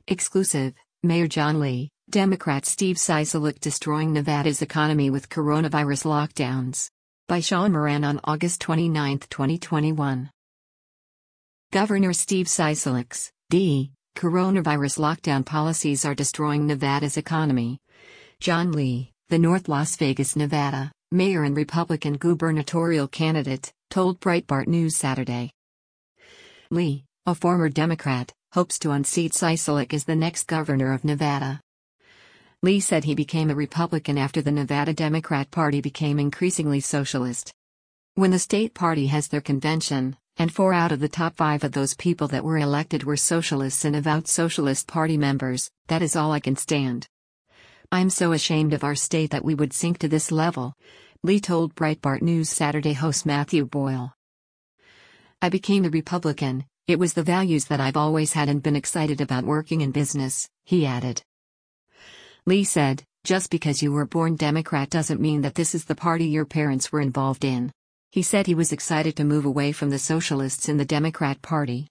Exclusive, Mayor John Lee, Democrat Steve Sisolak destroying Nevada's economy with coronavirus lockdowns. By Sean Moran on August 29, 2021. Governor Steve Sisolak's coronavirus lockdown policies are destroying Nevada's economy. John Lee, the North Las Vegas, Nevada, mayor and Republican gubernatorial candidate, told Breitbart News Saturday. Lee, a former Democrat, hopes to unseat Sisolak as the next governor of Nevada. Lee said he became a Republican after the Nevada Democrat Party became increasingly socialist. When the state party has their convention, and 4 out of the top 5 of those people that were elected were socialists and avowed Socialist Party members, that is all I can stand. I'm so ashamed of our state that we would sink to this level, Lee told Breitbart News Saturday host Matthew Boyle. I became a Republican. It was the values that I've always had and been excited about working in business, he added. Lee said, just because you were born Democrat doesn't mean that this is the party your parents were involved in. He said he was excited to move away from the socialists in the Democrat Party.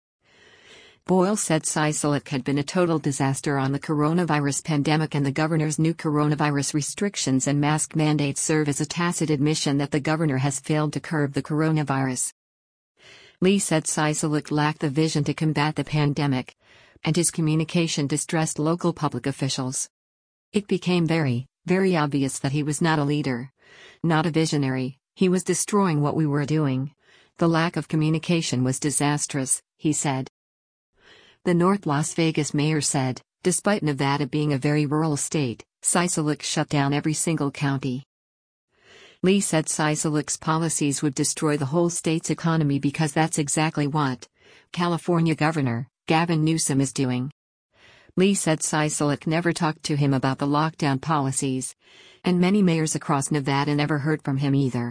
Boyle said Sisolak had been a total disaster on the coronavirus pandemic, and the governor's new coronavirus restrictions and mask mandates serve as a tacit admission that the governor has failed to curb the coronavirus. Lee said Sisolak lacked the vision to combat the pandemic, and his communication distressed local public officials. It became very, very obvious that he was not a leader, not a visionary. He was destroying what we were doing. The lack of communication was disastrous, he said. The North Las Vegas mayor said, despite Nevada being a very rural state, Sisolak shut down every single county. Lee said Sisolak's policies would destroy the whole state's economy because that's exactly what California Governor Gavin Newsom is doing. Lee said Sisolak never talked to him about the lockdown policies, and many mayors across Nevada never heard from him either.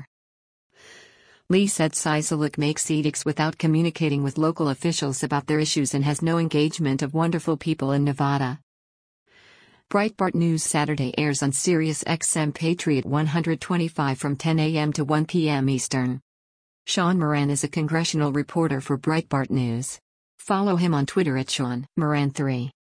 Lee said Sisolak makes edicts without communicating with local officials about their issues and has no engagement of wonderful people in Nevada. Breitbart News Saturday airs on Sirius XM Patriot 125 from 10 a.m. to 1 p.m. Eastern. Sean Moran is a congressional reporter for Breitbart News. Follow him on Twitter at Sean Moran 3.